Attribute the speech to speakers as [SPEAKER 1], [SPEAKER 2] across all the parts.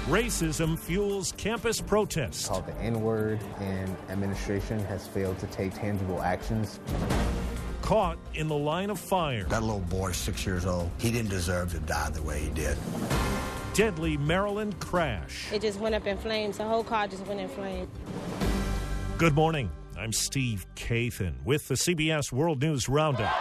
[SPEAKER 1] Racism fuels campus protests.
[SPEAKER 2] Called the N-word, and administration has failed to take tangible actions.
[SPEAKER 1] Caught in the line of fire.
[SPEAKER 3] That little boy, 6 years old, he didn't deserve to die the way he did.
[SPEAKER 1] Deadly Maryland crash.
[SPEAKER 4] It just went up in flames. The whole car just went in flames.
[SPEAKER 1] Good morning. I'm Steve Kathan with the CBS World News Roundup.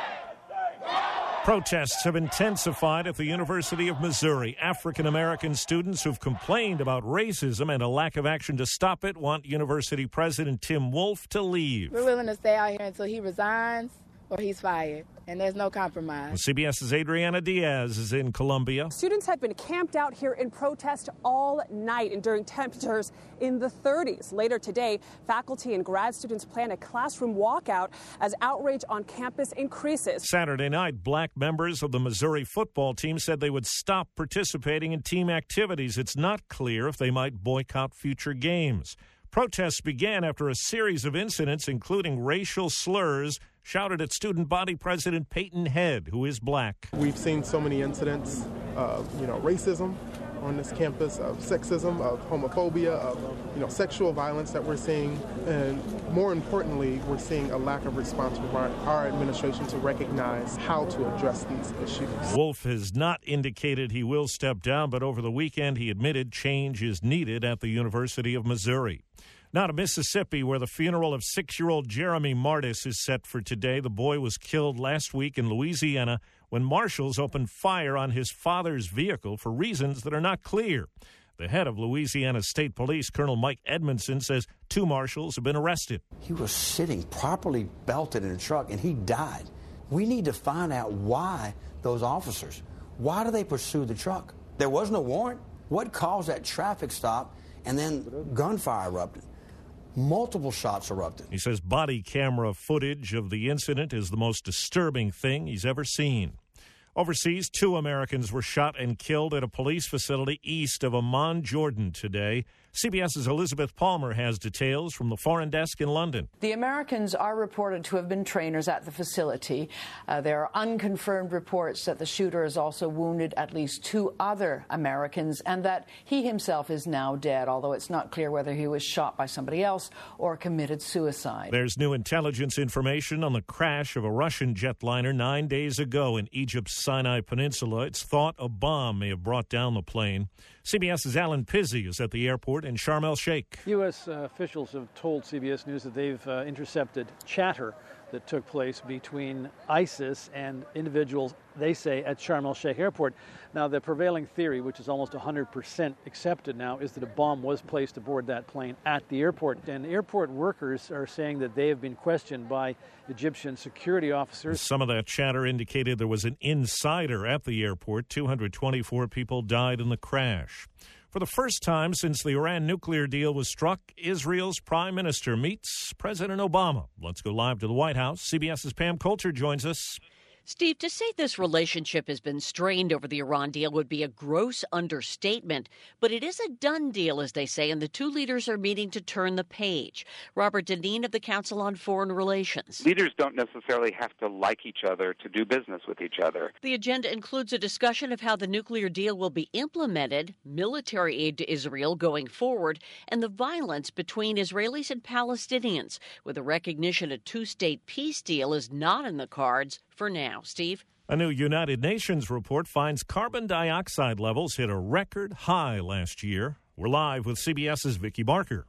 [SPEAKER 1] Protests have intensified at the University of Missouri. African-American students who've complained about racism and a lack of action to stop it want University President Tim Wolf to leave.
[SPEAKER 5] We're willing to stay out here until he resigns or he's fired, and there's no compromise.
[SPEAKER 1] CBS's Adriana Diaz is in Columbia.
[SPEAKER 6] Students have been camped out here in protest all night, enduring temperatures in the 30s. Later today, faculty and grad students plan a classroom walkout as outrage on campus increases.
[SPEAKER 1] Saturday night, black members of the Missouri football team said they would stop participating in team activities. It's not clear if they might boycott future games. Protests began after a series of incidents, including racial slurs shouted at student body president Peyton Head, who is black.
[SPEAKER 7] We've seen so many incidents of, racism on this campus, of sexism, of homophobia, of, sexual violence that we're seeing. And more importantly, we're seeing a lack of response from our administration to recognize how to address these issues.
[SPEAKER 1] Wolf has not indicated he will step down, but over the weekend he admitted change is needed at the University of Missouri. Now to Mississippi, where the funeral of 6-year-old Jeremy Martis is set for today. The boy was killed last week in Louisiana when marshals opened fire on his father's vehicle for reasons that are not clear. The head of Louisiana State Police, Colonel Mike Edmondson, says 2 marshals have been arrested.
[SPEAKER 3] He was sitting properly belted in a truck, and he died. We need to find out why those officers, why do they pursue the truck? There was no warrant. What caused that traffic stop? And then gunfire erupted. Multiple shots erupted.
[SPEAKER 1] He says body camera footage of the incident is the most disturbing thing he's ever seen. Overseas, 2 Americans were shot and killed at a police facility east of Amman, Jordan today. CBS's Elizabeth Palmer has details from the foreign desk in London.
[SPEAKER 8] The Americans are reported to have been trainers at the facility. There are unconfirmed reports that the shooter has also wounded at least 2 other Americans and that he himself is now dead, although it's not clear whether he was shot by somebody else or committed suicide.
[SPEAKER 1] There's new intelligence information on the crash of a Russian jetliner 9 days ago in Egypt's Sinai Peninsula. It's thought a bomb may have brought down the plane. CBS's Alan Pizzi is at the airport in Sharm el-Sheikh.
[SPEAKER 9] U.S. officials have told CBS News that they've intercepted chatter that took place between ISIS and individuals, they say, at Sharm el-Sheikh Airport. Now, the prevailing theory, which is almost 100% accepted now, is that a bomb was placed aboard that plane at the airport. And airport workers are saying that they have been questioned by Egyptian security officers.
[SPEAKER 1] Some of that chatter indicated there was an insider at the airport. 224 people died in the crash. For the first time since the Iran nuclear deal was struck, Israel's prime minister meets President Obama. Let's go live to the White House. CBS's Pam Coulter joins us.
[SPEAKER 10] Steve, to say this relationship has been strained over the Iran deal would be a gross understatement. But it is a done deal, as they say, and the 2 leaders are meeting to turn the page. Robert Deneen of the Council on Foreign Relations.
[SPEAKER 11] Leaders don't necessarily have to like each other to do business with each other.
[SPEAKER 10] The agenda includes a discussion of how the nuclear deal will be implemented, military aid to Israel going forward, and the violence between Israelis and Palestinians, with a recognition a 2-state peace deal is not in the cards for now. Steve?
[SPEAKER 1] A new United Nations report finds carbon dioxide levels hit a record high last year. We're live with CBS's Vicki Barker.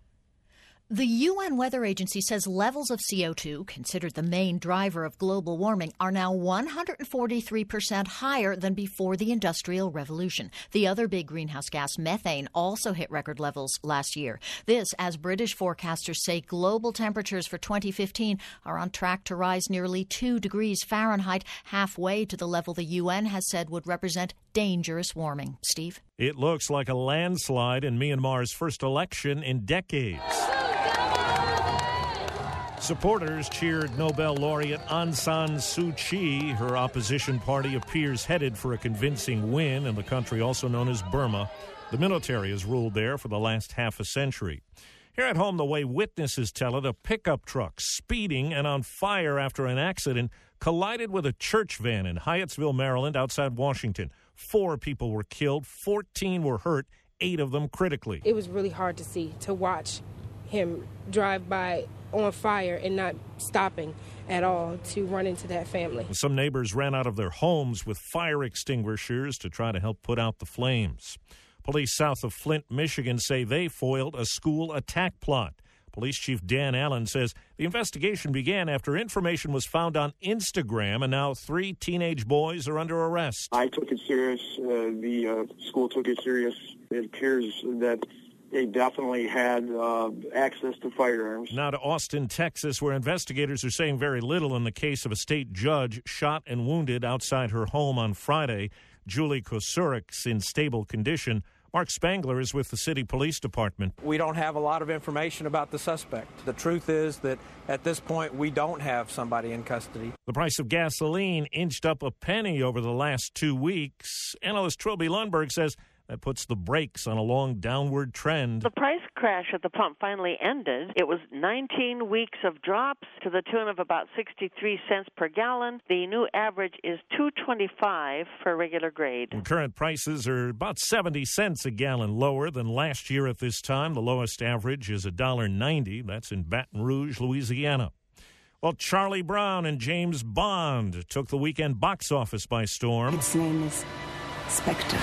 [SPEAKER 12] The UN Weather Agency says levels of CO2, considered the main driver of global warming, are now 143% higher than before the Industrial Revolution. The other big greenhouse gas, methane, also hit record levels last year. This, as British forecasters say, global temperatures for 2015 are on track to rise nearly 2 degrees Fahrenheit, halfway to the level the UN has said would represent dangerous warming. Steve?
[SPEAKER 1] It looks like a landslide in Myanmar's first election in decades. Supporters cheered Nobel laureate Aung San Suu Kyi. Her opposition party appears headed for a convincing win in the country also known as Burma. The military has ruled there for the last half a century. Here at home, the way witnesses tell it, a pickup truck speeding and on fire after an accident collided with a church van in Hyattsville, Maryland, outside Washington. 4 people were killed, 14 were hurt. 8 of them critically.
[SPEAKER 4] It was really hard to watch him drive by on fire and not stopping at all to run into that family.
[SPEAKER 1] Some neighbors ran out of their homes with fire extinguishers to try to help put out the flames. Police south of Flint, Michigan say they foiled a school attack plot. Police Chief Dan Allen says the investigation began after information was found on Instagram, and now 3 teenage boys are under arrest.
[SPEAKER 13] I took it serious. The school took it serious. It appears that they definitely had access to firearms. Now
[SPEAKER 1] to Austin, Texas, where investigators are saying very little in the case of a state judge shot and wounded outside her home on Friday. Julie Kosurik's in stable condition. Mark Spangler is with the city police department.
[SPEAKER 14] We don't have a lot of information about the suspect. The truth is that at this point, we don't have somebody in custody.
[SPEAKER 1] The price of gasoline inched up a penny over the last 2 weeks. Analyst Trilby Lundberg says that puts the brakes on a long downward trend.
[SPEAKER 15] The price crash at the pump finally ended. It was 19 weeks of drops to the tune of about 63 cents per gallon. The new average is $2.25 for regular grade.
[SPEAKER 1] And current prices are about 70 cents a gallon lower than last year at this time. The lowest average is $1.90. That's in Baton Rouge, Louisiana. Well, Charlie Brown and James Bond took the weekend box office by storm.
[SPEAKER 16] Its name is Spectre.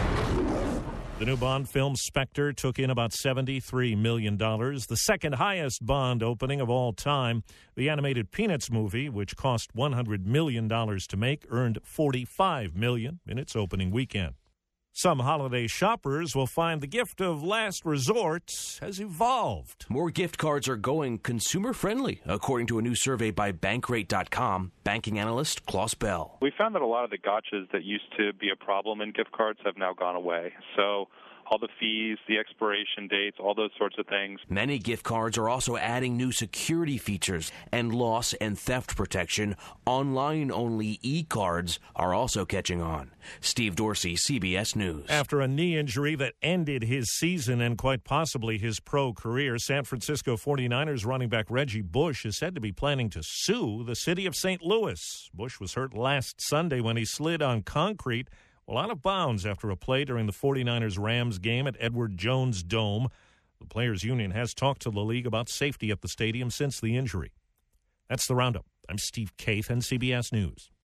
[SPEAKER 1] The new Bond film, Spectre, took in about $73 million, the second highest Bond opening of all time. The animated Peanuts movie, which cost $100 million to make, earned $45 million in its opening weekend. Some holiday shoppers will find the gift of last resort has evolved.
[SPEAKER 17] More gift cards are going consumer-friendly, according to a new survey by Bankrate.com. Banking analyst Klaus Bell.
[SPEAKER 18] We found that a lot of the gotchas that used to be a problem in gift cards have now gone away. So all the fees, the expiration dates, all those sorts of things.
[SPEAKER 17] Many gift cards are also adding new security features and loss and theft protection. Online-only e-cards are also catching on. Steve Dorsey, CBS News.
[SPEAKER 1] After a knee injury that ended his season and quite possibly his pro career, San Francisco 49ers running back Reggie Bush is said to be planning to sue the city of St. Louis. Bush was hurt last Sunday when he slid on concrete out of bounds after a play during the 49ers-Rams game at Edward Jones Dome. The Players Union has talked to the league about safety at the stadium since the injury. That's the Roundup. I'm Steve Kaith, CBS News.